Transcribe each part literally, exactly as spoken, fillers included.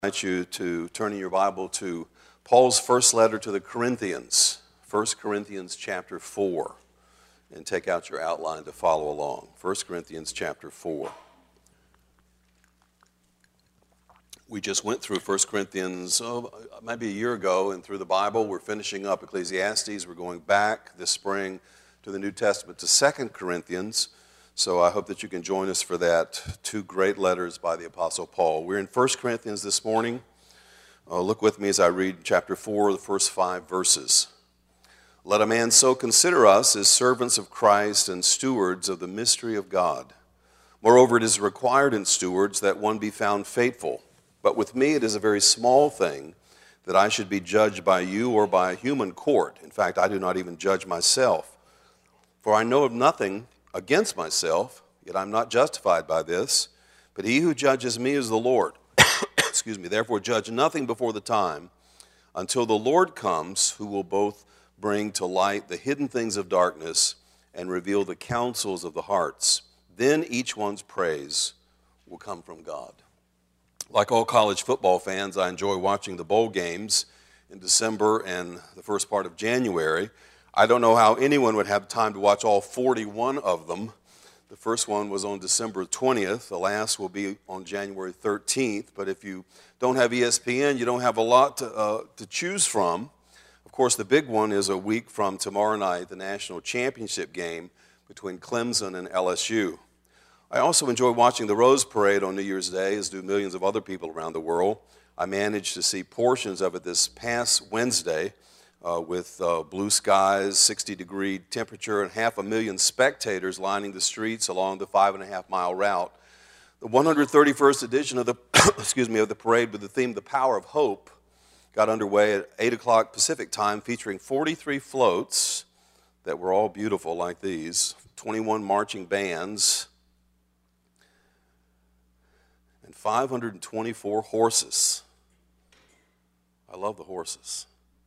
I invite you to turn in your Bible to Paul's first letter to the Corinthians, First Corinthians chapter four, and take out your outline to follow along. First Corinthians chapter four. We just went through First Corinthians oh, maybe a year ago and through the Bible. We're finishing up Ecclesiastes. We're going back this spring to the New Testament to Second Corinthians. So I hope that you can join us for that. Two great letters by the Apostle Paul. We're in First Corinthians this morning. Uh, look with me as I read chapter four, the first five verses. Let a man so consider us as servants of Christ and stewards of the mystery of God. Moreover, it is required in stewards that one be found faithful. But with me it is a very small thing that I should be judged by you or by a human court. In fact, I do not even judge myself. For I know of nothing against myself, yet I'm not justified by this. But he who judges me is the Lord. Excuse me. Therefore judge nothing before the time, until the Lord comes, who will both bring to light the hidden things of darkness and reveal the counsels of the hearts. Then each one's praise will come from God. Like all college football fans, I enjoy watching the bowl games in December and the first part of January. I don't know how anyone would have time to watch all forty-one of them. The first one was on December twentieth. The last will be on January thirteenth. But if you don't have E S P N, you don't have a lot to, uh, to choose from. Of course, the big one is a week from tomorrow night, the national championship game between Clemson and L S U. I also enjoy watching the Rose Parade on New Year's Day, as do millions of other people around the world. I managed to see portions of it this past Wednesday. Uh, with uh, blue skies, sixty degree temperature, and half a million spectators lining the streets along the five and a half mile route. The one hundred thirty-first edition of the excuse me of the parade with the theme "The Power of Hope" got underway at eight o'clock Pacific time, featuring forty-three floats that were all beautiful like these, twenty-one marching bands, and five hundred twenty-four horses. I love the horses.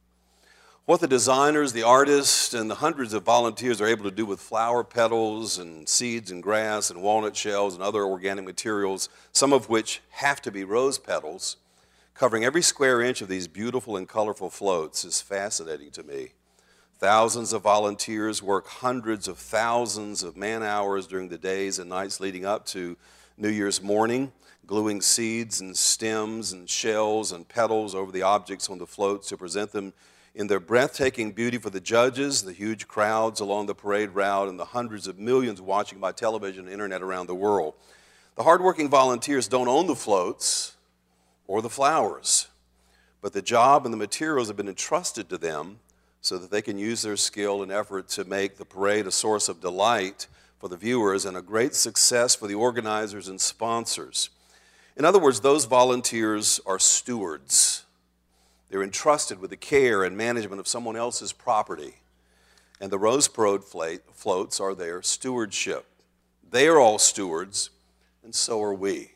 What the designers, the artists, and the hundreds of volunteers are able to do with flower petals and seeds and grass and walnut shells and other organic materials, some of which have to be rose petals, covering every square inch of these beautiful and colorful floats is fascinating to me. Thousands of volunteers work hundreds of thousands of man hours during the days and nights leading up to New Year's morning, gluing seeds and stems and shells and petals over the objects on the floats to present them in their breathtaking beauty for the judges, the huge crowds along the parade route, and the hundreds of millions watching by television and internet around the world. The hardworking volunteers don't own the floats or the flowers, but the job and the materials have been entrusted to them so that they can use their skill and effort to make the parade a source of delight for the viewers and a great success for the organizers and sponsors. In other words, those volunteers are stewards. They're entrusted with the care and management of someone else's property. And the Rose Parade floats are their stewardship. They are all stewards, and so are we.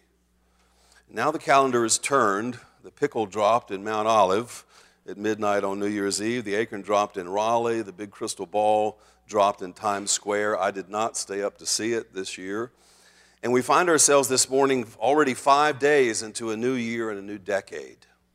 Now the calendar is turned. The pickle dropped in Mount Olive at midnight on New Year's Eve. The acorn dropped in Raleigh. The big crystal ball dropped in Times Square. I did not stay up to see it this year. And we find ourselves this morning already five days into a new year and a new decade.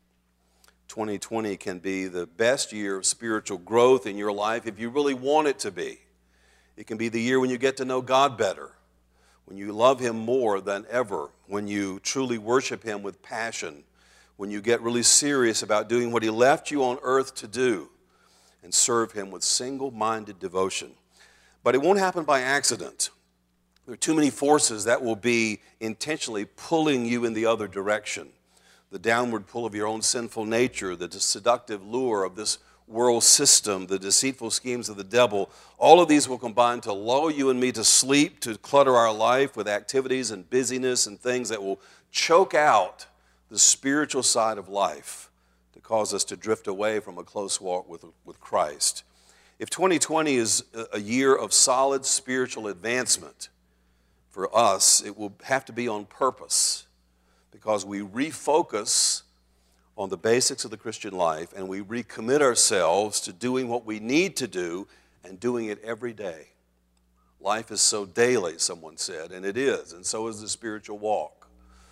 twenty twenty can be the best year of spiritual growth in your life if you really want it to be. It can be the year when you get to know God better, when you love Him more than ever, when you truly worship Him with passion, when you get really serious about doing what He left you on earth to do and serve Him with single-minded devotion. But it won't happen by accident. There are too many forces that will be intentionally pulling you in the other direction. The downward pull of your own sinful nature, the seductive lure of this world system, the deceitful schemes of the devil, all of these will combine to lull you and me to sleep, to clutter our life with activities and busyness and things that will choke out the spiritual side of life, to cause us to drift away from a close walk with, with Christ. If twenty twenty is a year of solid spiritual advancement for us, it will have to be on purpose, because we refocus on the basics of the Christian life and we recommit ourselves to doing what we need to do and doing it every day. Life is so daily, someone said, and it is, and so is the spiritual walk.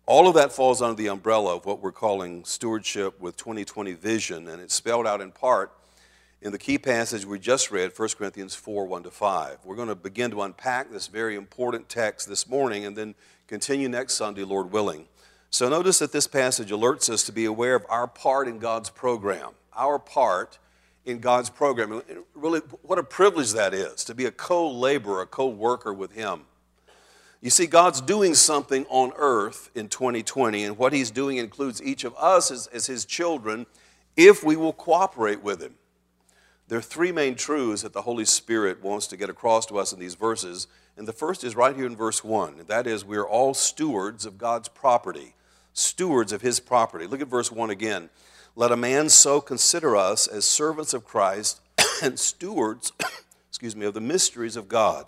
All of that falls under the umbrella of what we're calling stewardship with twenty twenty vision, and it's spelled out in part in the key passage we just read, First Corinthians four, one to five. We're going to begin to unpack this very important text this morning and then continue next Sunday, Lord willing. So notice that this passage alerts us to be aware of our part in God's program, our part in God's program. And really, what a privilege that is, to be a co-laborer, a co-worker with Him. You see, God's doing something on earth in twenty twenty, and what He's doing includes each of us as, as His children if we will cooperate with Him. There are three main truths that the Holy Spirit wants to get across to us in these verses, and the first is right here in verse one, and that is we are all stewards of God's property, stewards of His property. Look at verse one again. Let a man so consider us as servants of Christ and stewards, excuse me, of the mysteries of God.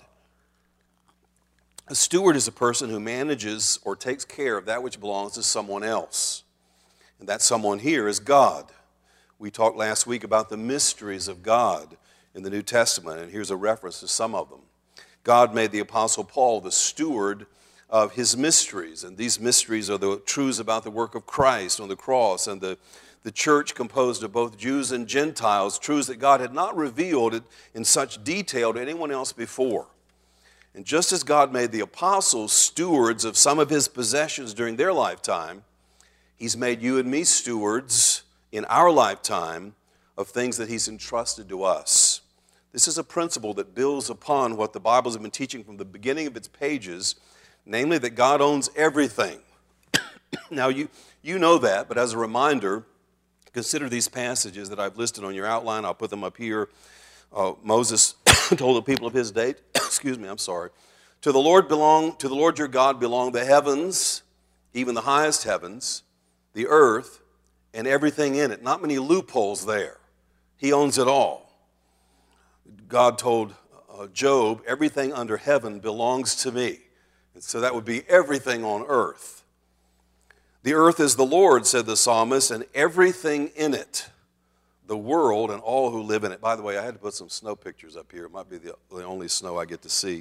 A steward is a person who manages or takes care of that which belongs to someone else. And that someone here is God. We talked last week about the mysteries of God in the New Testament, and here's a reference to some of them. God made the Apostle Paul the steward of His mysteries, and these mysteries are the truths about the work of Christ on the cross and the, the church composed of both Jews and Gentiles, truths that God had not revealed in such detail to anyone else before. And just as God made the apostles stewards of some of His possessions during their lifetime, He's made you and me stewards in our lifetime of things that He's entrusted to us. This is a principle that builds upon what the Bible has been teaching from the beginning of its pages, namely that God owns everything. Now, you, you know that, but as a reminder, consider these passages that I've listed on your outline. I'll put them up here. Uh, Moses told the people of his day, excuse me, I'm sorry, to the Lord belong, to the Lord your God belong the heavens, even the highest heavens, the earth, and everything in it. Not many loopholes there. He owns it all. God told uh, Job, everything under heaven belongs to me. And so that would be everything on earth. The earth is the Lord, said the psalmist, and everything in it, the world and all who live in it. By the way, I had to put some snow pictures up here. It might be the, the only snow I get to see.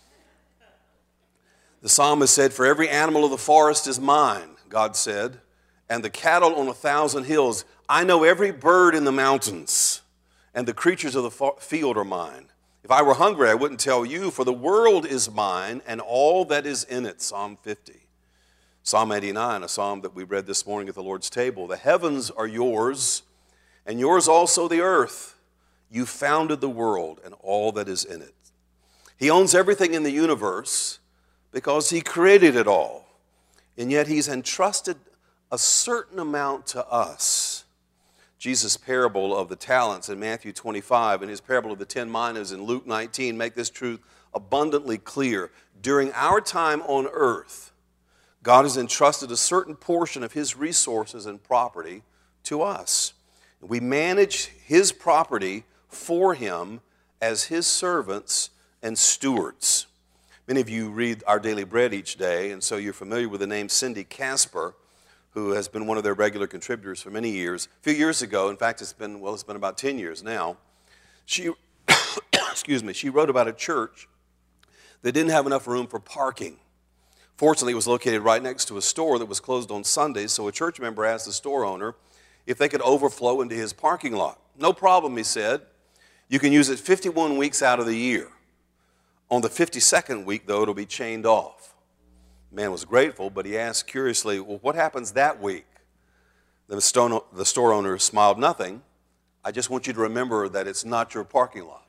The psalmist said, for every animal of the forest is mine, God said, and the cattle on a thousand hills. I know every bird in the mountains, and the creatures of the field are mine. If I were hungry, I wouldn't tell you, for the world is mine and all that is in it. Psalm fifty. Psalm eighty-nine, a psalm that we read this morning at the Lord's table. The heavens are yours, and yours also the earth. You founded the world and all that is in it. He owns everything in the universe because He created it all. And yet He's entrusted a certain amount to us. Jesus' parable of the talents in Matthew twenty-five and His parable of the ten minas in Luke nineteen make this truth abundantly clear. During our time on earth, God has entrusted a certain portion of His resources and property to us. We manage His property for Him as His servants and stewards. Many of you read Our Daily Bread each day, and so you're familiar with the name Cindy Casper, who has been one of their regular contributors for many years. A few years ago, in fact, it's been, well, it's been about ten years now, she, excuse me, she wrote about a church that didn't have enough room for parking. Fortunately, it was located right next to a store that was closed on Sundays, so a church member asked the store owner if they could overflow into his parking lot. No problem, he said. You can use it fifty-one weeks out of the year. On the fifty-second week, though, it'll be chained off. The man was grateful, but he asked curiously, well, what happens that week? The store, the store owner smiled, nothing. I just want you to remember that it's not your parking lot.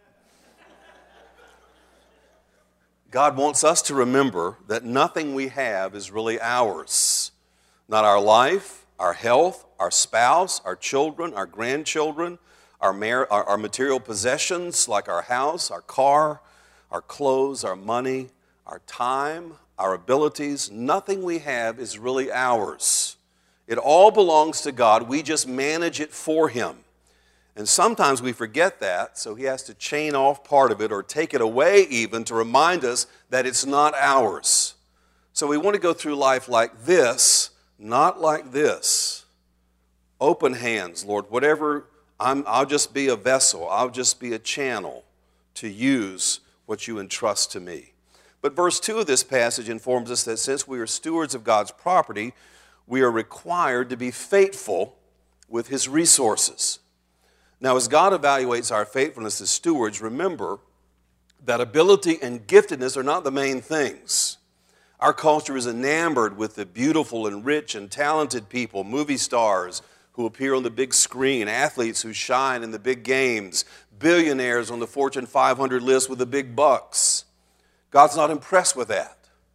God wants us to remember that nothing we have is really ours. Not our life, our health, our spouse, our children, our grandchildren, our, mar- our, our material possessions like our house, our car, our clothes, our money, our time, our abilities. Nothing we have is really ours. It all belongs to God. We just manage it for Him. And sometimes we forget that, so He has to chain off part of it or take it away even to remind us that it's not ours. So we want to go through life like this, not like this. Open hands, Lord. Whatever, I'm, I'll just be a vessel. I'll just be a channel to use what you entrust to me. But verse two of this passage informs us that since we are stewards of God's property, we are required to be faithful with his resources. Now, as God evaluates our faithfulness as stewards, remember that ability and giftedness are not the main things. Our culture is enamored with the beautiful and rich and talented people, movie stars who appear on the big screen, athletes who shine in the big games, billionaires on the Fortune five hundred list with the big bucks. God's not impressed with that.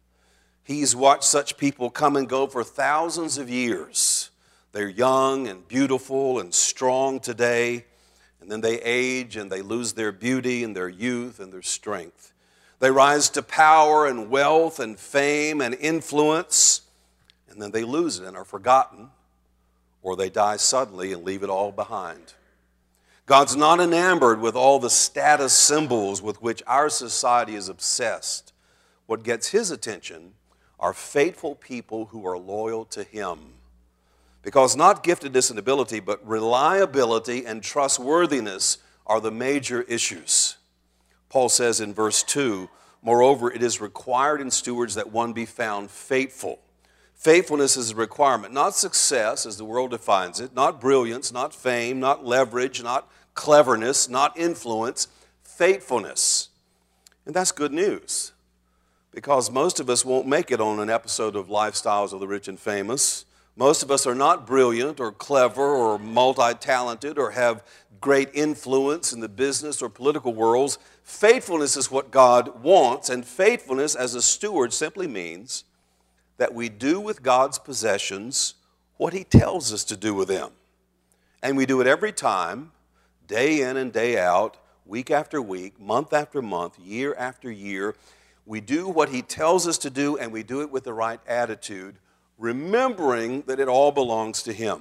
He's watched such people come and go for thousands of years. They're young and beautiful and strong today, and then they age and they lose their beauty and their youth and their strength. They rise to power and wealth and fame and influence, and then they lose it and are forgotten, or they die suddenly and leave it all behind. God's not enamored with all the status symbols with which our society is obsessed. What gets his attention are faithful people who are loyal to him. Because not giftedness and ability, but reliability and trustworthiness are the major issues. Paul says in verse two, moreover, it is required in stewards that one be found faithful. Faithfulness is a requirement, not success as the world defines it, not brilliance, not fame, not leverage, not cleverness, not influence, faithfulness. And that's good news, because most of us won't make it on an episode of Lifestyles of the Rich and Famous. Most of us are not brilliant or clever or multi-talented or have great influence in the business or political worlds. Faithfulness is what God wants, and faithfulness as a steward simply means that we do with God's possessions what he tells us to do with them. And we do it every time, day in and day out, week after week, month after month, year after year. We do what he tells us to do, and we do it with the right attitude, remembering that it all belongs to him.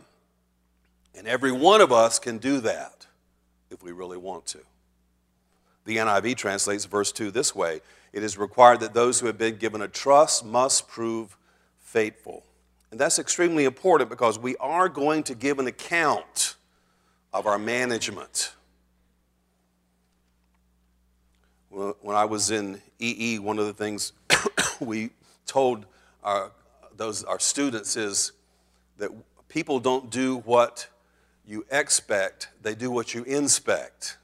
And every one of us can do that if we really want to. The N I V translates verse two this way: it is required that those who have been given a trust must prove faithful. And that's extremely important, because we are going to give an account of our management. When I was in E E, one of the things we told our those our students is that people don't do what you expect, they do what you inspect.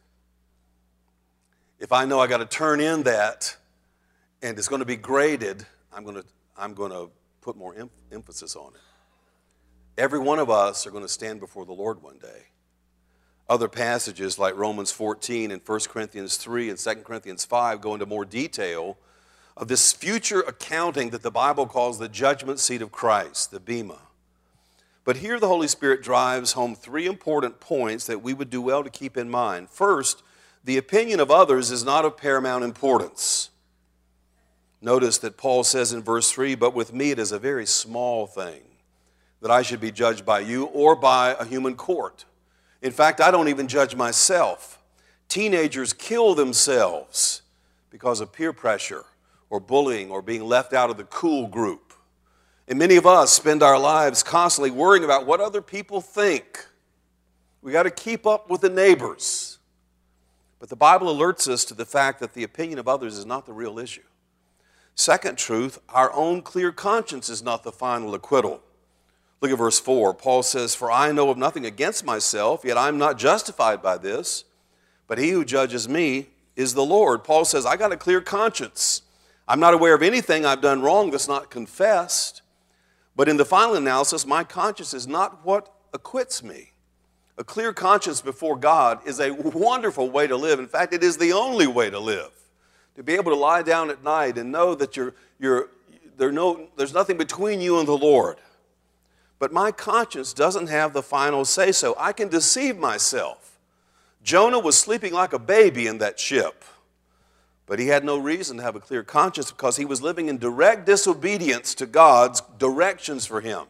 If I know I got to turn in that and it's going to be graded, I'm going to I'm going to put more em- emphasis on it. Every one of us are going to stand before the Lord one day. Other passages like Romans fourteen and First Corinthians three and Second Corinthians five go into more detail of this future accounting that the Bible calls the judgment seat of Christ, the Bema. But here the Holy Spirit drives home three important points that we would do well to keep in mind. First, the opinion of others is not of paramount importance. Notice that Paul says in verse three, but with me it is a very small thing that I should be judged by you or by a human court. In fact, I don't even judge myself. Teenagers kill themselves because of peer pressure or bullying or being left out of the cool group. And many of us spend our lives constantly worrying about what other people think. We got to keep up with the neighbors. But the Bible alerts us to the fact that the opinion of others is not the real issue. Second truth, our own clear conscience is not the final acquittal. Look at verse four. Paul says, for I know of nothing against myself, yet I am not justified by this, but he who judges me is the Lord. Paul says, I got a clear conscience. I'm not aware of anything I've done wrong that's not confessed. But in the final analysis, my conscience is not what acquits me. A clear conscience before God is a wonderful way to live. In fact, it is the only way to live. To be able to lie down at night and know that you're, you're, there no, there's nothing between you and the Lord. But my conscience doesn't have the final say-so. I can deceive myself. Jonah was sleeping like a baby in that ship. But he had no reason to have a clear conscience because he was living in direct disobedience to God's directions for him.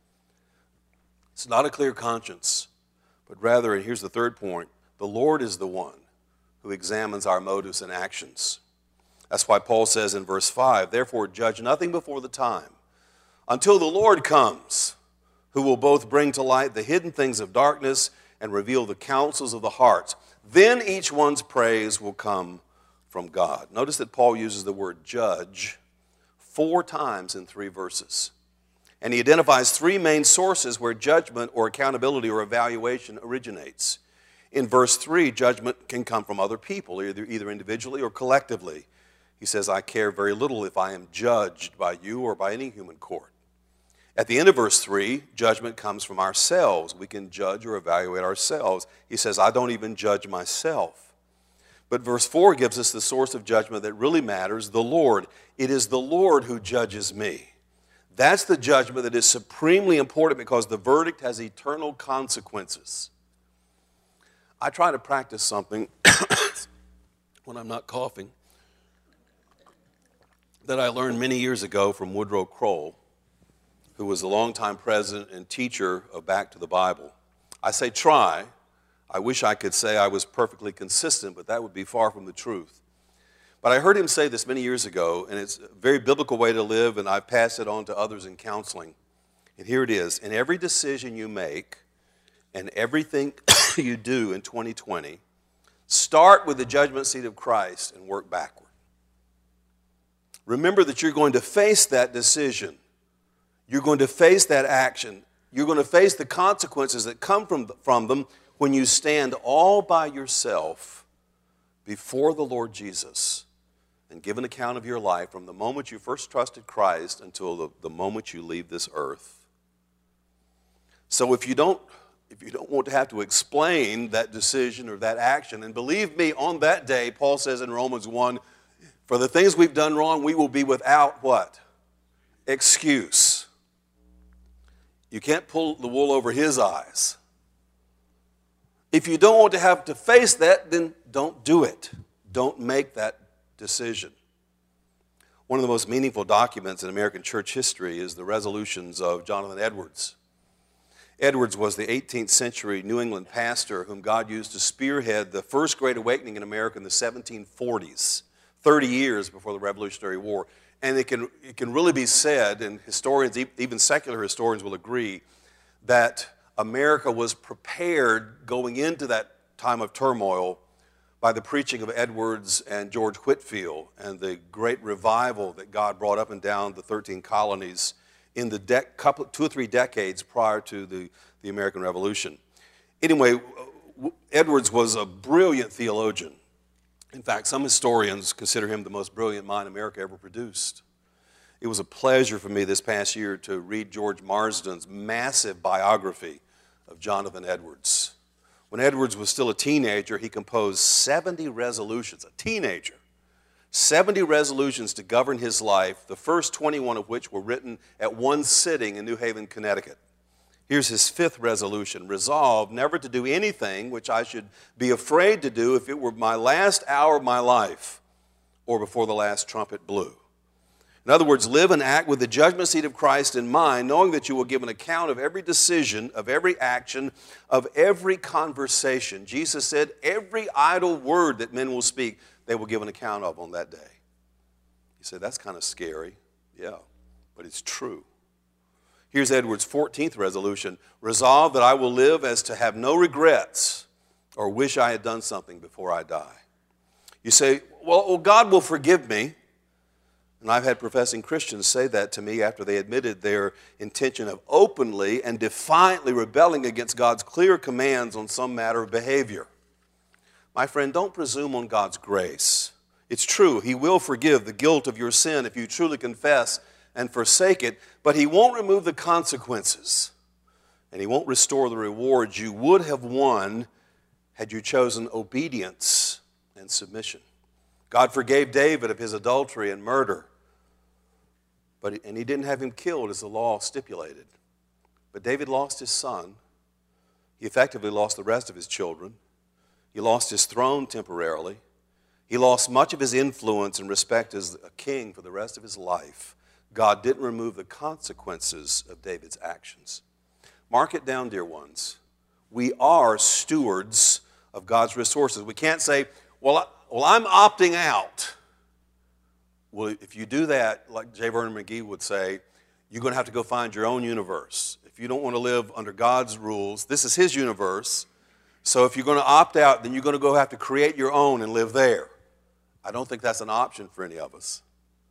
It's not a clear conscience, but rather, and here's the third point, the Lord is the one who examines our motives and actions. That's why Paul says in verse five, therefore judge nothing before the time, until the Lord comes, who will both bring to light the hidden things of darkness and reveal the counsels of the hearts. Then each one's praise will come from God. Notice that Paul uses the word judge four times in three verses. And he identifies three main sources where judgment or accountability or evaluation originates. In verse three, judgment can come from other people, either, either individually or collectively. He says, I care very little if I am judged by you or by any human court. At the end of verse three, judgment comes from ourselves. We can judge or evaluate ourselves. He says, I don't even judge myself. But verse four gives us the source of judgment that really matters, the Lord. It is the Lord who judges me. That's the judgment that is supremely important because the verdict has eternal consequences. I try to practice something when I'm not coughing that I learned many years ago from Woodrow Kroll, who was a longtime president and teacher of Back to the Bible. I say try. I wish I could say I was perfectly consistent, but that would be far from the truth. But I heard him say this many years ago, and it's a very biblical way to live, and I've passed it on to others in counseling. And here it is. In every decision you make and everything you do in twenty twenty, start with the judgment seat of Christ and work backward. Remember that you're going to face that decision. You're going to face that action. You're going to face the consequences that come from, from them when you stand all by yourself before the Lord Jesus and give an account of your life from the moment you first trusted Christ until the, the moment you leave this earth. So if you don't, if you don't want to have to explain that decision or that action, and believe me, on that day, Paul says in Romans one, for the things we've done wrong, we will be without what? Excuse. You can't pull the wool over his eyes. If you don't want to have to face that, then don't do it. Don't make that decision. One of the most meaningful documents in American church history is the resolutions of Jonathan Edwards. Edwards was the eighteenth century New England pastor whom God used to spearhead the first Great Awakening in America in the seventeen forties, thirty years before the Revolutionary War. And it can, it can really be said, and historians, even secular historians will agree, that America was prepared going into that time of turmoil by the preaching of Edwards and George Whitefield and the great revival that God brought up and down the thirteen colonies in the de- couple, two or three decades prior to the, the American Revolution. Anyway, Edwards was a brilliant theologian. In fact, some historians consider him the most brilliant mind America ever produced. It was a pleasure for me this past year to read George Marsden's massive biography of Jonathan Edwards. When Edwards was still a teenager, he composed seventy resolutions, a teenager, seventy resolutions to govern his life, the first twenty-one of which were written at one sitting in New Haven, Connecticut. Here's his fifth resolution: resolve never to do anything which I should be afraid to do if it were my last hour of my life or before the last trumpet blew. In other words, live and act with the judgment seat of Christ in mind, knowing that you will give an account of every decision, of every action, of every conversation. Jesus said, every idle word that men will speak, they will give an account of on that day. You say, that's kind of scary. Yeah, but it's true. Here's Edwards' fourteenth resolution: resolve that I will live as to have no regrets or wish I had done something before I die. You say, well, well, God will forgive me. And I've had professing Christians say that to me after they admitted their intention of openly and defiantly rebelling against God's clear commands on some matter of behavior. My friend, don't presume on God's grace. It's true, He will forgive the guilt of your sin if you truly confess and forsake it, but He won't remove the consequences, and He won't restore the rewards you would have won had you chosen obedience and submission. God forgave David of his adultery and murder, but and He didn't have him killed as the law stipulated. But David lost his son. He effectively lost the rest of his children. He lost his throne temporarily. He lost much of his influence and respect as a king for the rest of his life. God didn't remove the consequences of David's actions. Mark it down, dear ones. We are stewards of God's resources. We can't say, well, I, well, I'm opting out. Well, if you do that, like J. Vernon McGee would say, you're going to have to go find your own universe. If you don't want to live under God's rules, this is His universe. So if you're going to opt out, then you're going to go have to create your own and live there. I don't think that's an option for any of us.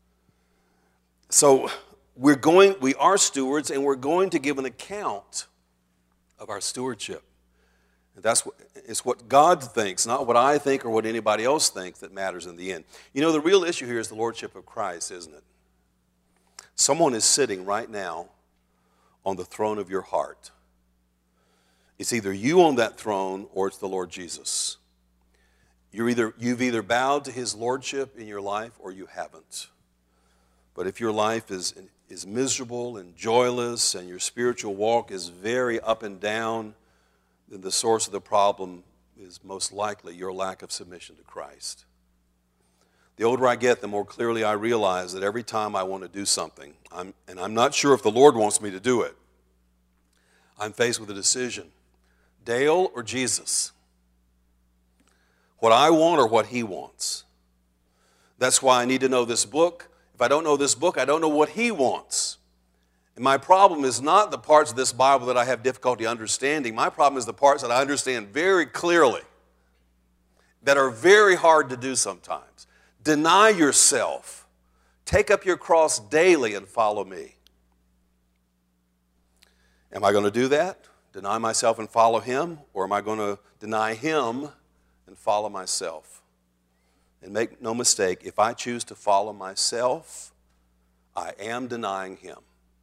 So we're going, we are stewards, and we're going to give an account of our stewardship. And that's what, it's what God thinks, not what I think or what anybody else thinks, that matters in the end. You know, the real issue here is the lordship of Christ, isn't it? Someone is sitting right now on the throne of your heart. It's either you on that throne or it's the Lord Jesus. You're either, you've either bowed to his lordship in your life or you haven't. But if your life is, is miserable and joyless and your spiritual walk is very up and down, then the source of the problem is most likely your lack of submission to Christ. The older I get, the more clearly I realize that every time I want to do something, I'm, and I'm not sure if the Lord wants me to do it, I'm faced with a decision. Dale or Jesus? What I want or what he wants? That's why I need to know this book. If I don't know this book, I don't know what he wants. And my problem is not the parts of this Bible that I have difficulty understanding. My problem is the parts that I understand very clearly, that are very hard to do sometimes. Deny yourself. Take up your cross daily and follow me. Am I going to do that? Deny myself and follow him? Or am I going to deny him and follow myself? And make no mistake, if I choose to follow myself, I am denying him.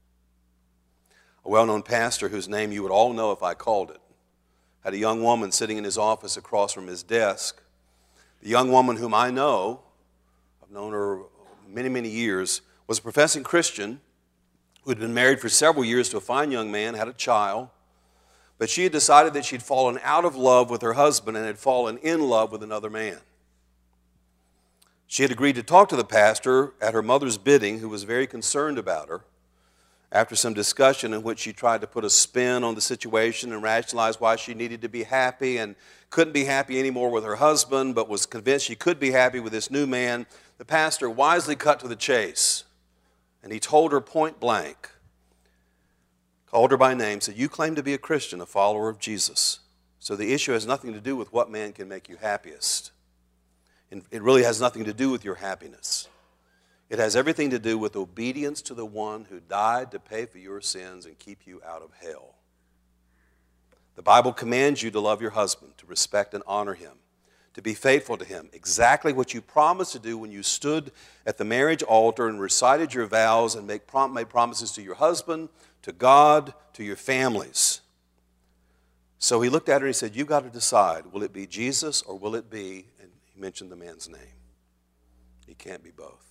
A well-known pastor whose name you would all know if I called it had a young woman sitting in his office across from his desk. The young woman whom I know, I've known her many, many years, was a professing Christian who had been married for several years to a fine young man, had a child, but she had decided that she'd fallen out of love with her husband and had fallen in love with another man. She had agreed to talk to the pastor at her mother's bidding, who was very concerned about her. After some discussion in which she tried to put a spin on the situation and rationalize why she needed to be happy and couldn't be happy anymore with her husband, but was convinced she could be happy with this new man, the pastor wisely cut to the chase. And he told her point blank, called her by name, said, "You claim to be a Christian, a follower of Jesus. So the issue has nothing to do with what man can make you happiest. And it really has nothing to do with your happiness. It has everything to do with obedience to the one who died to pay for your sins and keep you out of hell. The Bible commands you to love your husband, to respect and honor him, to be faithful to him, exactly what you promised to do when you stood at the marriage altar and recited your vows and make prom- made promises to your husband, to God, to your families." So he looked at her and he said, "You've got to decide, will it be Jesus or will it be," and he mentioned the man's name. He can't be both.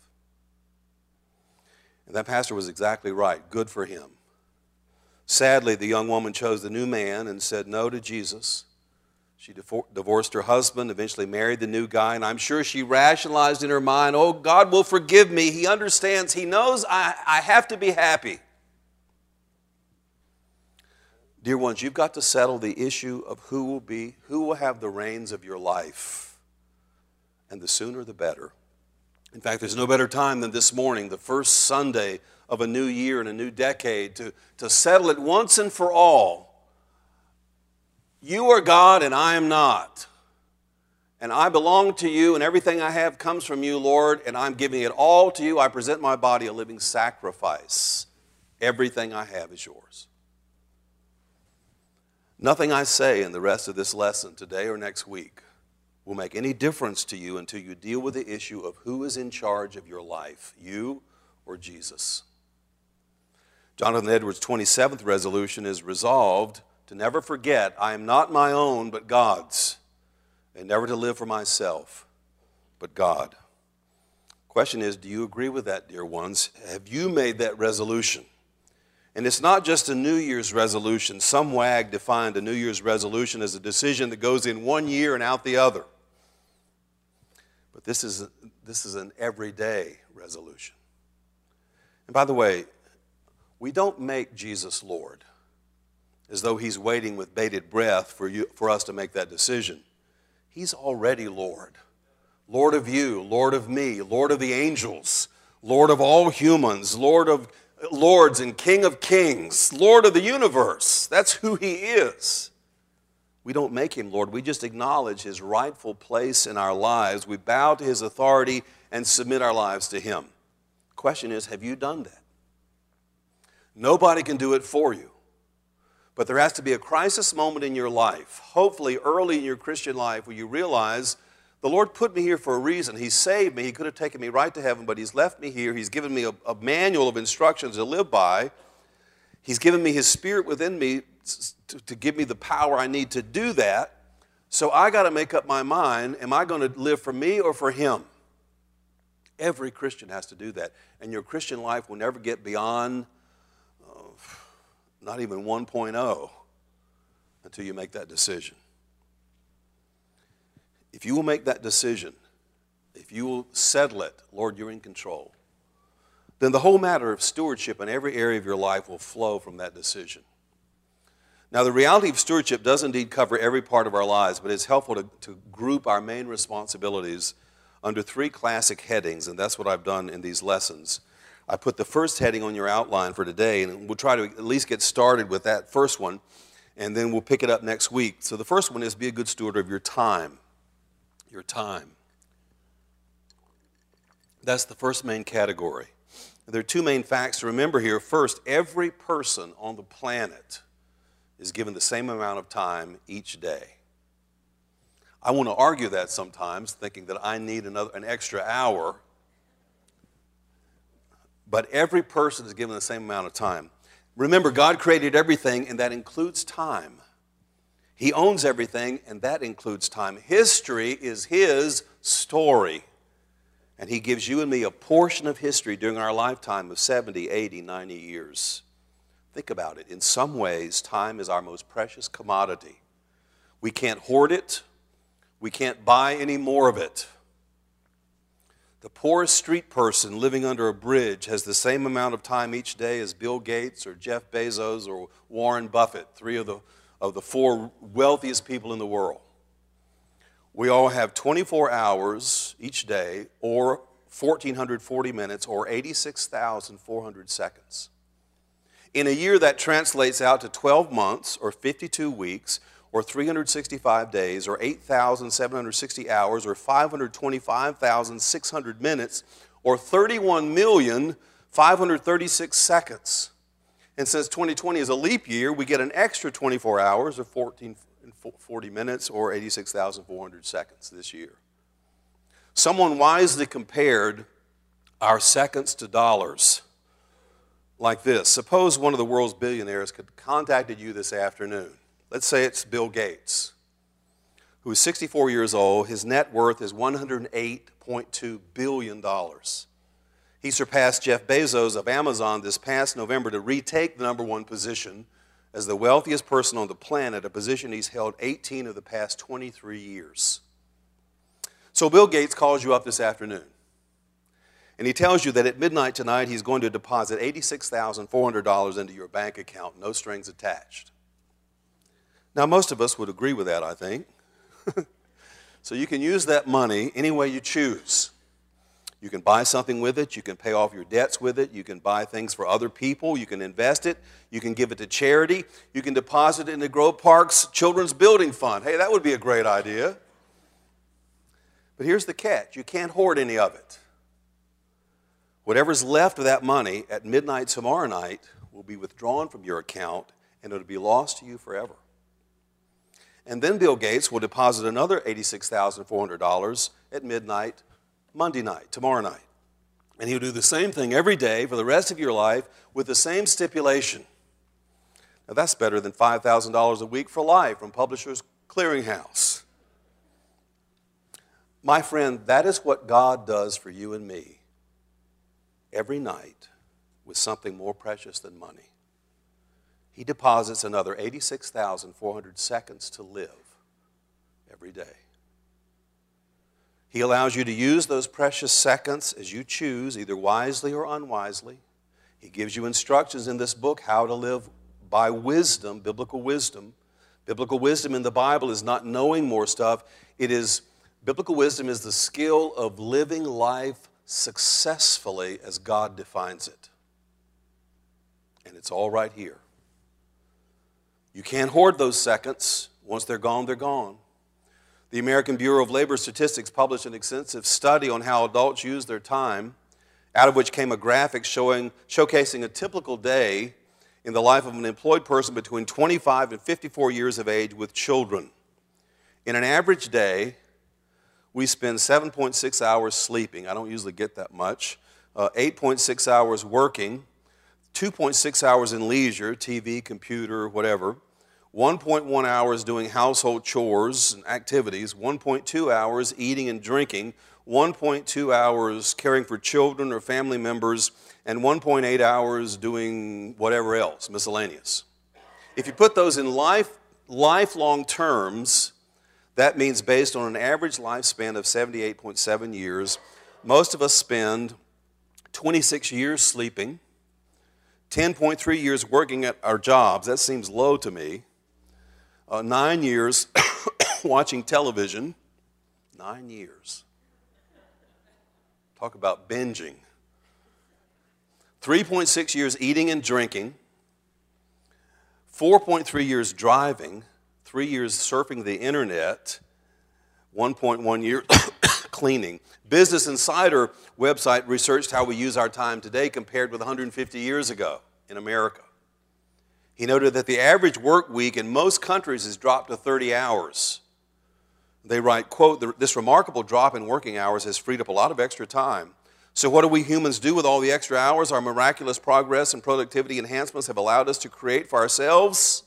And that pastor was exactly right. Good for him. Sadly, the young woman chose the new man and said no to Jesus. She divorced her husband, eventually married the new guy, and I'm sure she rationalized in her mind, "Oh, God will forgive me. He understands. He knows I, I have to be happy." Dear ones, you've got to settle the issue of who will be, who will have the reins of your life. And the sooner the better. In fact, there's no better time than this morning, the first Sunday of a new year and a new decade, to, to settle it once and for all. You are God and I am not. And I belong to you and everything I have comes from you, Lord, and I'm giving it all to you. I present my body a living sacrifice. Everything I have is yours. Nothing I say in the rest of this lesson today or next week will make any difference to you until you deal with the issue of who is in charge of your life, you or Jesus. Jonathan Edwards' twenty-seventh resolution is resolved to never forget, I am not my own but God's, and never to live for myself but God. Question is, do you agree with that, dear ones? Have you made that resolution? And it's not just a New Year's resolution. Some wag defined a New Year's resolution as a decision that goes in one year and out the other. But this is, this is an everyday resolution. And by the way, we don't make Jesus Lord as though he's waiting with bated breath for, you, for us to make that decision. He's already Lord. Lord of you, Lord of me, Lord of the angels, Lord of all humans, Lord of lords and King of kings, Lord of the universe. That's who he is. We don't make him Lord. We just acknowledge his rightful place in our lives. We bow to his authority and submit our lives to him. The question is, have you done that? Nobody can do it for you. But there has to be a crisis moment in your life, hopefully early in your Christian life, where you realize the Lord put me here for a reason. He saved me. He could have taken me right to heaven, but he's left me here. He's given me a, a manual of instructions to live by. He's given me his Spirit within me to, to give me the power I need to do that. So I got to make up my mind, am I going to live for me or for him? Every Christian has to do that. And your Christian life will never get beyond uh, not even one point oh until you make that decision. If you will make that decision, if you will settle it, Lord, you're in control, then the whole matter of stewardship in every area of your life will flow from that decision. Now, the reality of stewardship does indeed cover every part of our lives, but it's helpful to, to group our main responsibilities under three classic headings, and that's what I've done in these lessons. I put the first heading on your outline for today, and we'll try to at least get started with that first one, and then we'll pick it up next week. So the first one is be a good steward of your time. Your time. That's the first main category. There are two main facts to remember here. First, every person on the planet is given the same amount of time each day. I want to argue that sometimes, thinking that I need another, an extra hour. But every person is given the same amount of time. Remember, God created everything, and that includes time. He owns everything, and that includes time. History is his story. And he gives you and me a portion of history during our lifetime of seventy, eighty, ninety years. Think about it. In some ways, time is our most precious commodity. We can't hoard it. We can't buy any more of it. The poorest street person living under a bridge has the same amount of time each day as Bill Gates or Jeff Bezos or Warren Buffett, three of the, of the four wealthiest people in the world. We all have twenty-four hours each day, or one thousand four hundred forty minutes, or eighty-six thousand four hundred seconds. In a year, that translates out to twelve months, or fifty-two weeks, or three hundred sixty-five days, or eight thousand seven hundred sixty hours, or five hundred twenty-five thousand six hundred minutes, or thirty-one million five hundred thirty-six seconds. And since twenty twenty is a leap year, we get an extra twenty-four hours, or fourteen forty minutes, or eighty-six thousand four hundred seconds this year. Someone wisely compared our seconds to dollars like this. Suppose one of the world's billionaires could contacted you this afternoon. Let's say it's Bill Gates, who is sixty-four years old. His net worth is one hundred eight point two billion dollars. He surpassed Jeff Bezos of Amazon this past November to retake the number one position as the wealthiest person on the planet, a position he's held eighteen of the past twenty-three years. So Bill Gates calls you up this afternoon, and he tells you that at midnight tonight he's going to deposit eighty-six thousand four hundred dollars into your bank account, no strings attached. Now, most of us would agree with that, I think. So you can use that money any way you choose. You can buy something with it. You can pay off your debts with it. You can buy things for other people. You can invest it. You can give it to charity. You can deposit it into Grove Park's Children's Building Fund. Hey, that would be a great idea. But here's the catch. You can't hoard any of it. Whatever's left of that money at midnight tomorrow night will be withdrawn from your account, and it'll be lost to you forever. And then Bill Gates will deposit another eighty-six thousand four hundred dollars at midnight Monday night, tomorrow night. And he'll do the same thing every day for the rest of your life with the same stipulation. Now that's better than five thousand dollars a week for life from Publishers Clearinghouse. My friend, that is what God does for you and me every night with something more precious than money. He deposits another eighty-six thousand four hundred seconds to live every day. He allows you to use those precious seconds as you choose, either wisely or unwisely. He gives you instructions in this book how to live by wisdom, biblical wisdom. Biblical wisdom in the Bible is not knowing more stuff. It is, biblical wisdom is the skill of living life successfully as God defines it. And it's all right here. You can't hoard those seconds. Once they're gone, they're gone. The American Bureau of Labor Statistics published an extensive study on how adults use their time, out of which came a graphic showing, showcasing a typical day in the life of an employed person between twenty-five and fifty-four years of age with children. In an average day, we spend seven point six hours sleeping. I don't usually get that much. Uh, eight point six hours working, two point six hours in leisure, T V, computer, whatever, one point one hours doing household chores and activities, one point two hours eating and drinking, one point two hours caring for children or family members, and one point eight hours doing whatever else, miscellaneous. If you put those in life, lifelong terms, that means based on an average lifespan of seventy-eight point seven years, most of us spend twenty-six years sleeping, ten point three years working at our jobs. That seems low to me. Uh, nine years watching television. Nine years. Talk about binging. three point six years eating and drinking. four point three years driving. Three years surfing the internet. one point one year cleaning. Business Insider website researched how we use our time today compared with one hundred fifty years ago in America. He noted that the average work week in most countries has dropped to thirty hours. They write, quote, "This remarkable drop in working hours has freed up a lot of extra time. So what do we humans do with all the extra hours our miraculous progress and productivity enhancements have allowed us to create for ourselves?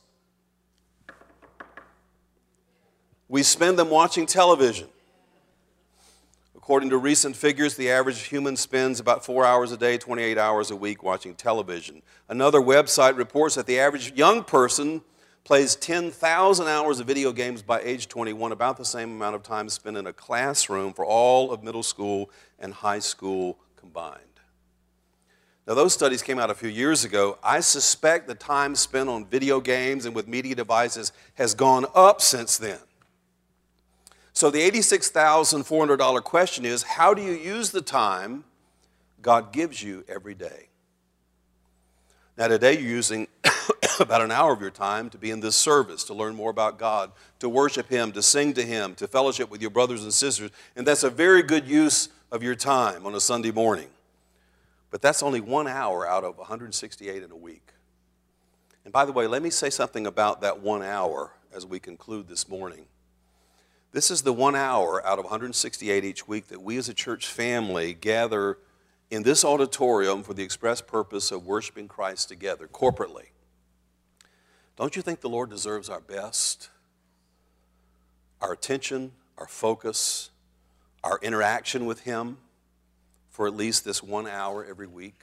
We spend them watching television. According to recent figures, the average human spends about four hours a day, twenty-eight hours a week watching television. Another website reports that the average young person plays ten thousand hours of video games by age twenty-one, about the same amount of time spent in a classroom for all of middle school and high school combined. Now, those studies came out a few years ago. I suspect the time spent on video games and with media devices has gone up since then. So the eighty-six thousand four hundred dollars question is, how do you use the time God gives you every day? Now today you're using about an hour of your time to be in this service, to learn more about God, to worship Him, to sing to Him, to fellowship with your brothers and sisters. And that's a very good use of your time on a Sunday morning. But that's only one hour out of one hundred sixty-eight in a week. And by the way, let me say something about that one hour as we conclude this morning. This is the one hour out of one hundred sixty-eight each week that we as a church family gather in this auditorium for the express purpose of worshiping Christ together, corporately. Don't you think the Lord deserves our best? Our attention, our focus, our interaction with Him for at least this one hour every week?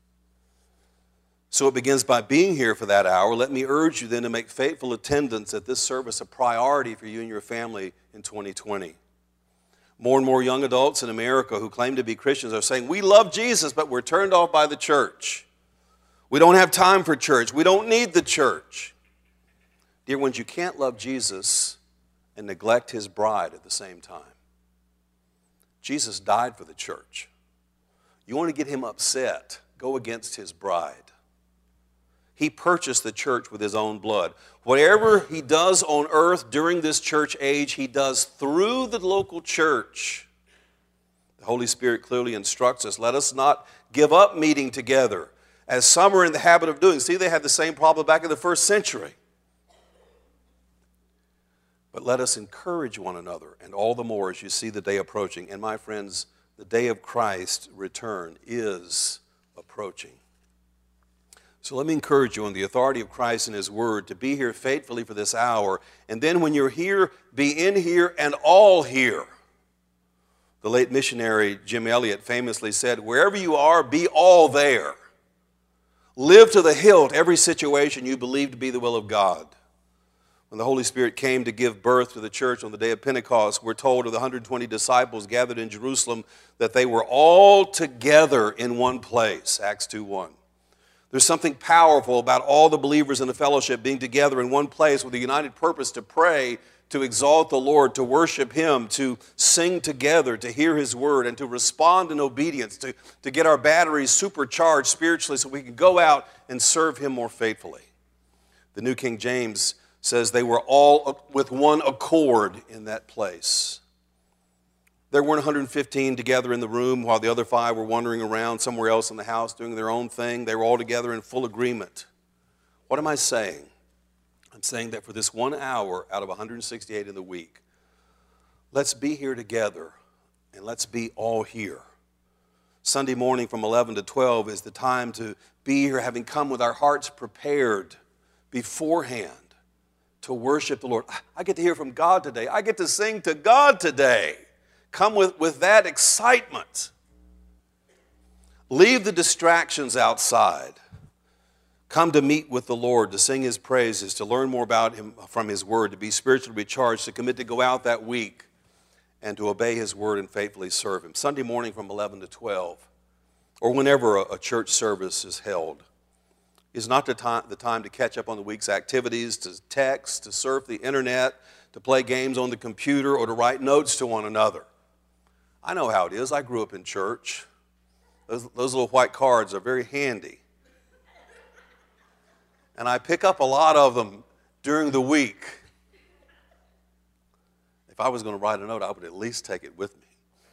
So it begins by being here for that hour. Let me urge you then to make faithful attendance at this service a priority for you and your family in twenty twenty. More and more young adults in America who claim to be Christians are saying, we love Jesus, but we're turned off by the church. We don't have time for church. We don't need the church. Dear ones, you can't love Jesus and neglect His bride at the same time. Jesus died for the church. You want to get Him upset, go against His bride. He purchased the church with His own blood. Whatever He does on earth during this church age, He does through the local church. The Holy Spirit clearly instructs us, let us not give up meeting together, as some are in the habit of doing. See, they had the same problem back in the first century. But let us encourage one another, and all the more as you see the day approaching. And my friends, the day of Christ's return is approaching. So let me encourage you on the authority of Christ and His Word to be here faithfully for this hour. And then when you're here, be in here and all here. The late missionary Jim Elliot famously said, wherever you are, be all there. Live to the hilt every situation you believe to be the will of God. When the Holy Spirit came to give birth to the church on the day of Pentecost, we're told of the one hundred twenty disciples gathered in Jerusalem that they were all together in one place, Acts two one. There's something powerful about all the believers in the fellowship being together in one place with a united purpose to pray, to exalt the Lord, to worship Him, to sing together, to hear His word, and to respond in obedience, to, to get our batteries supercharged spiritually so we can go out and serve Him more faithfully. The New King James says they were all with one accord in that place. There weren't one hundred fifteen together in the room while the other five were wandering around somewhere else in the house doing their own thing. They were all together in full agreement. What am I saying? I'm saying that for this one hour out of one hundred sixty-eight in the week, let's be here together and let's be all here. Sunday morning from eleven to twelve is the time to be here, having come with our hearts prepared beforehand to worship the Lord. I get to hear from God today. I get to sing to God today. Come with, with that excitement. Leave the distractions outside. Come to meet with the Lord, to sing His praises, to learn more about Him from His Word, to be spiritually recharged, to commit to go out that week and to obey His Word and faithfully serve Him. Sunday morning from eleven to twelve, or whenever a, a church service is held, is not the time, the time to catch up on the week's activities, to text, to surf the internet, to play games on the computer, or to write notes to one another. I know how it is. I grew up in church. Those, those little white cards are very handy. And I pick up a lot of them during the week. If I was going to write a note, I would at least take it with me.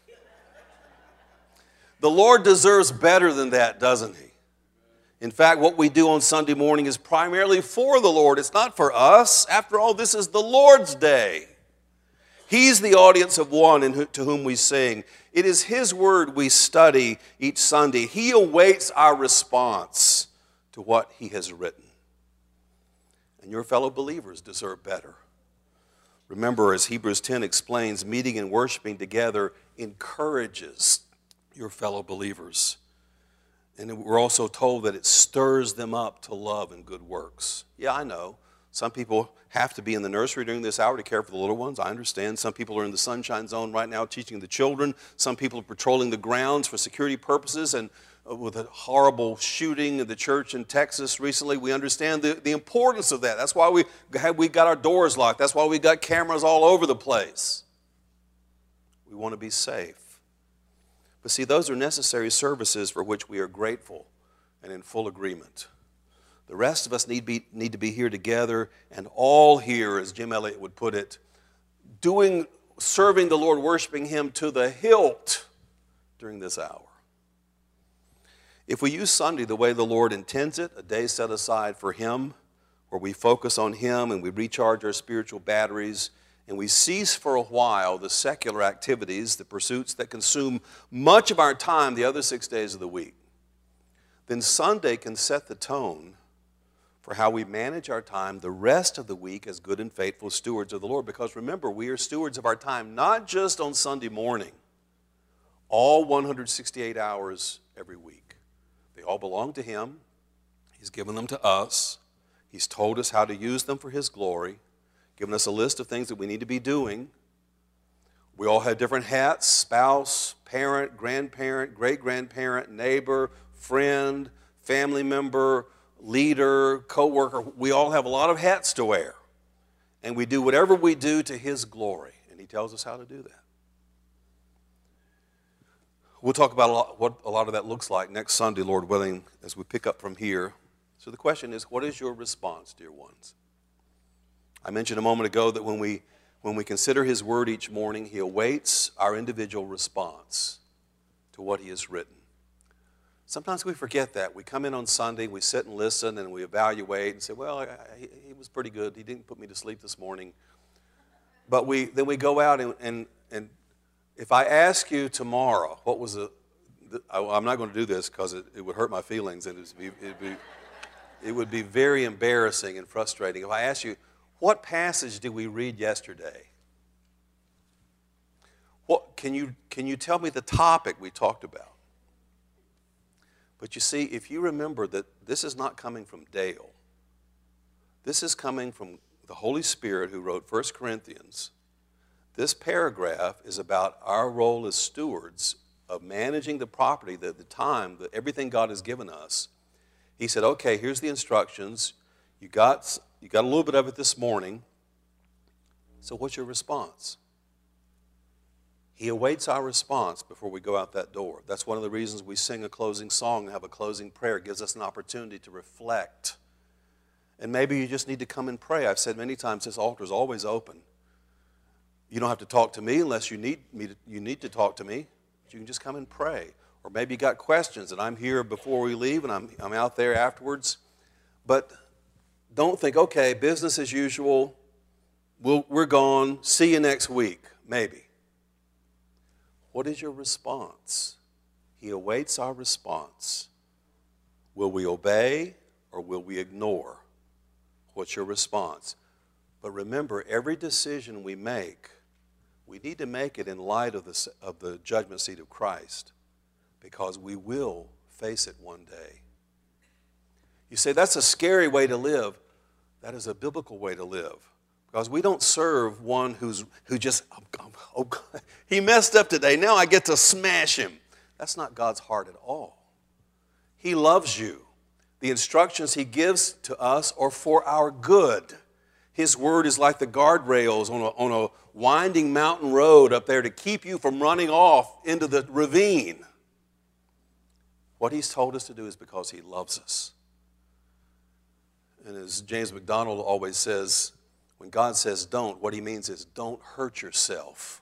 The Lord deserves better than that, doesn't He? In fact, what we do on Sunday morning is primarily for the Lord. It's not for us. After all, this is the Lord's day. He's the audience of one in who, to whom we sing. It is His Word we study each Sunday. He awaits our response to what He has written. And your fellow believers deserve better. Remember, as Hebrews ten explains, meeting and worshiping together encourages your fellow believers. And we're also told that it stirs them up to love and good works. Yeah, I know. Some people have to be in the nursery during this hour to care for the little ones. I understand. Some people are in the sunshine zone right now teaching the children. Some people are patrolling the grounds for security purposes. And with a horrible shooting in the church in Texas recently, we understand the, the importance of that. That's why we, we got our doors locked. That's why we got cameras all over the place. We want to be safe. But see, those are necessary services for which we are grateful and in full agreement. The rest of us need, be, need to be here together and all here, as Jim Elliott would put it, doing, serving the Lord, worshiping Him to the hilt during this hour. If we use Sunday the way the Lord intends it, a day set aside for Him, where we focus on Him and we recharge our spiritual batteries, and we cease for a while the secular activities, the pursuits that consume much of our time the other six days of the week, then Sunday can set the tone for how we manage our time the rest of the week as good and faithful stewards of the Lord. Because remember, we are stewards of our time, not just on Sunday morning, all one hundred sixty-eight hours every week. They all belong to Him. He's given them to us. He's told us how to use them for His glory, given us a list of things that we need to be doing. We all have different hats: spouse, parent, grandparent, great-grandparent, neighbor, friend, family member, leader, co-worker. We all have a lot of hats to wear. And we do whatever we do to His glory. And He tells us how to do that. We'll talk about a lot, what a lot of that looks like next Sunday, Lord willing, as we pick up from here. So the question is, what is your response, dear ones? I mentioned a moment ago that when we, when we consider His Word each morning, He awaits our individual response to what He has written. Sometimes we forget that. We come in on Sunday, we sit and listen, and we evaluate and say, well, I, I, he was pretty good. He didn't put me to sleep this morning. But we then we go out, and, and, and if I ask you tomorrow, what was the, the I, I'm not going to do this because it, it would hurt my feelings, and it would, be, it'd be, it would be very embarrassing and frustrating. If I ask you, what passage did we read yesterday? What, can you, can you tell me the topic we talked about? But you see, if you remember that this is not coming from Dale. This is coming from the Holy Spirit who wrote First Corinthians. This paragraph is about our role as stewards of managing the property, the, the time, the, everything God has given us. He said, okay, here's the instructions. You got, you got a little bit of it this morning. So what's your response? He awaits our response before we go out that door. That's one of the reasons we sing a closing song and have a closing prayer. It gives us an opportunity to reflect And maybe you just need to come and pray. I've said many times, this altar is always open. You don't have to talk to me unless you need me to, you need to talk to me. But you can just come and pray. Or maybe you got questions, and I'm here before we leave, and I'm, I'm out there afterwards. But don't think, okay, business as usual, we'll, we're gone, see you next week, maybe. What is your response? He awaits our response. Will we obey or will we ignore? What's your response? But remember, every decision we make, we need to make it in light of the, of the judgment seat of Christ, because we will face it one day. You say, that's a scary way to live. That is a biblical way to live. Because we don't serve one who's who just, oh, oh, he messed up today, now I get to smash him. That's not God's heart at all. He loves you. The instructions he gives to us are for our good. His word is like the guardrails on a, on a winding mountain road up there to keep you from running off into the ravine. What he's told us to do is because he loves us. And as James MacDonald always says, when God says don't, what he means is don't hurt yourself.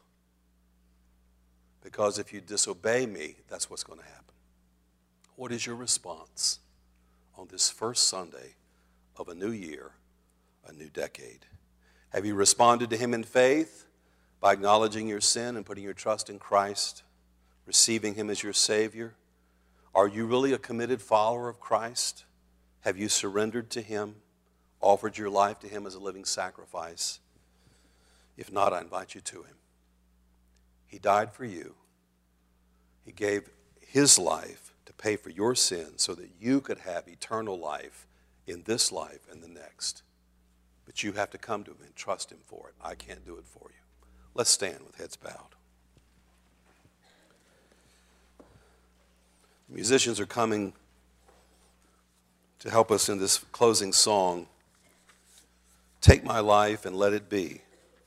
Because if you disobey me, that's what's going to happen. What is your response on this first Sunday of a new year, a new decade? Have you responded to him in faith by acknowledging your sin and putting your trust in Christ, receiving him as your Savior? Are you really a committed follower of Christ? Have you surrendered to him, offered your life to him as a living sacrifice? If not, I invite you to him. He died for you. He gave his life to pay for your sins so that you could have eternal life in this life and the next. But you have to come to him and trust him for it. I can't do it for you. Let's stand with heads bowed. The musicians are coming to help us in this closing song. Take my life and let it be.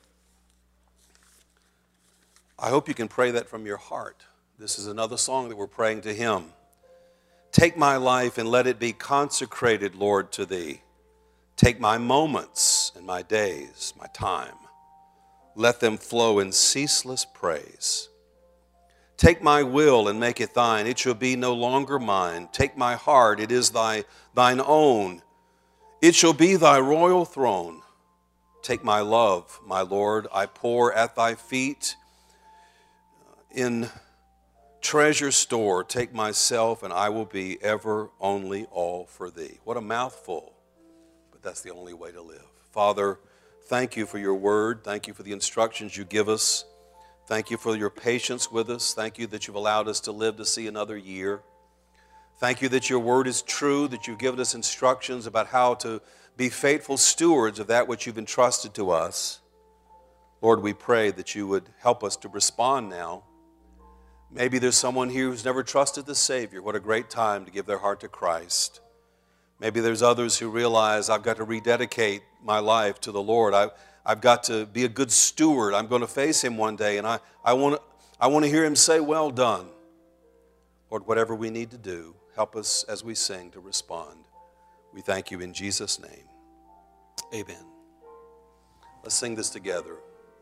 I hope you can pray that from your heart. This is another song that we're praying to him. Take my life and let it be consecrated, Lord, to thee. Take my moments and my days, my time. Let them flow in ceaseless praise. Take my will and make it thine. It shall be no longer mine. Take my heart, it is thy, thine own. It shall be thy royal throne. Take my love, my Lord, I pour at thy feet. In treasure store, take myself, and I will be ever only all for thee. What a mouthful, but that's the only way to live. Father, thank you for your word. Thank you for the instructions you give us. Thank you for your patience with us. Thank you that you've allowed us to live to see another year. Thank you that your word is true, that you've given us instructions about how to be faithful stewards of that which you've entrusted to us. Lord, we pray that you would help us to respond now. Maybe there's someone here who's never trusted the Savior. What a great time to give their heart to Christ. Maybe there's others who realize I've got to rededicate my life to the Lord. I, I've got to be a good steward. I'm going to face him one day, and I, I, want to, I want to hear him say, well done. Lord, whatever we need to do, help us as we sing to respond. We thank you in Jesus' name. Amen. Let's sing this together.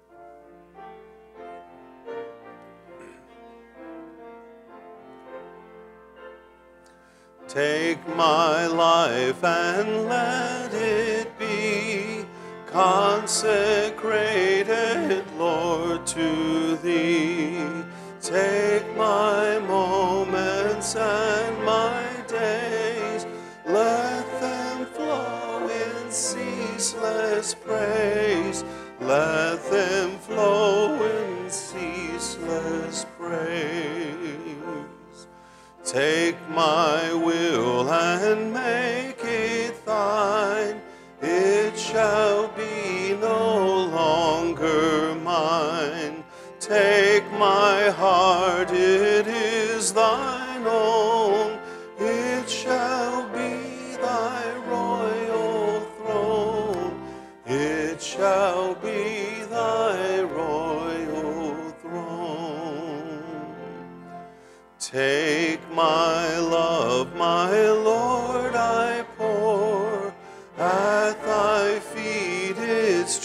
Take my life and let it be consecrated, Lord, to thee. Take my moments and my days, let them flow in ceaseless praise. Let them flow in ceaseless praise. Take my will and make it thine. It shall be no longer mine. Take my heart, it is thine own. It shall be thy royal throne. It shall be thy royal throne. Take my love, my Lord, I pour. I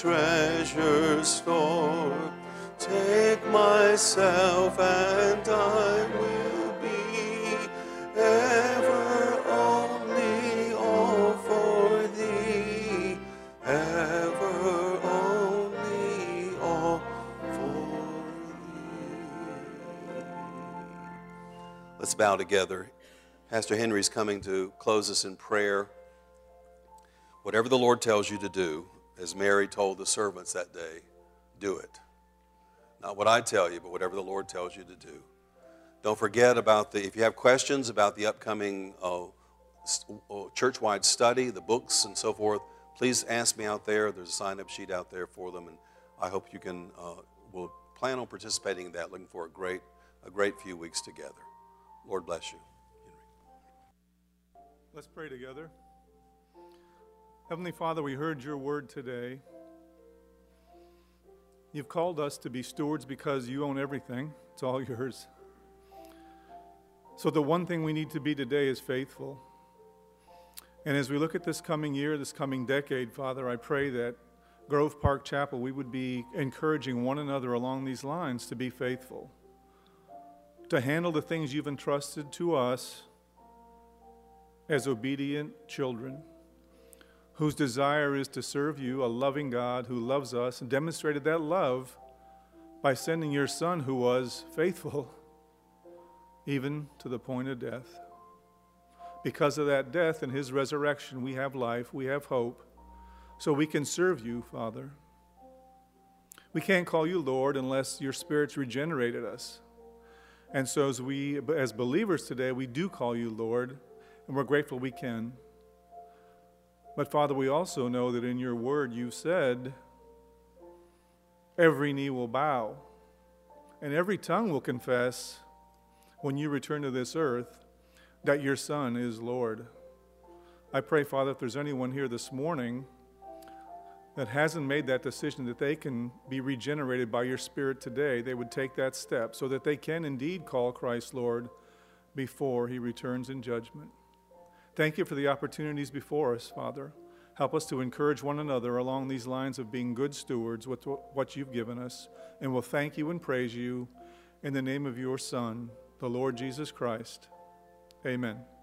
treasure store. Take myself and I will be ever only all for thee, ever only all for thee. Let's bow together. Pastor Henry's coming to close us in prayer. Whatever the Lord tells you to do, as Mary told the servants that day, do it. Not what I tell you, but whatever the Lord tells you to do. Don't forget about the, if you have questions about the upcoming uh, church-wide study, the books and so forth, please ask me out there. There's a sign-up sheet out there for them, and I hope you can, uh, will plan on participating in that, looking for a great, a great few weeks together. Lord bless you. Let's pray together. Heavenly Father, we heard your word today. You've called us to be stewards because you own everything. It's all yours. So the one thing we need to be today is faithful. And as we look at this coming year, this coming decade, Father, I pray that Grove Park Chapel, we would be encouraging one another along these lines to be faithful, to handle the things you've entrusted to us as obedient children whose desire is to serve you, a loving God who loves us and demonstrated that love by sending your Son who was faithful even to the point of death. Because of that death and his resurrection, we have life, we have hope, so we can serve you, Father. We can't call you Lord unless your Spirit's regenerated us. And so as we, as believers today, we do call you Lord, and we're grateful we can. But Father, we also know that in your word you said, every knee will bow, and every tongue will confess when you return to this earth that your Son is Lord. I pray, Father, if there's anyone here this morning that hasn't made that decision, that they can be regenerated by your Spirit today, they would take that step so that they can indeed call Christ Lord before he returns in judgment. Thank you for the opportunities before us, Father. Help us to encourage one another along these lines of being good stewards with what you've given us. And we'll thank you and praise you in the name of your Son, the Lord Jesus Christ. Amen.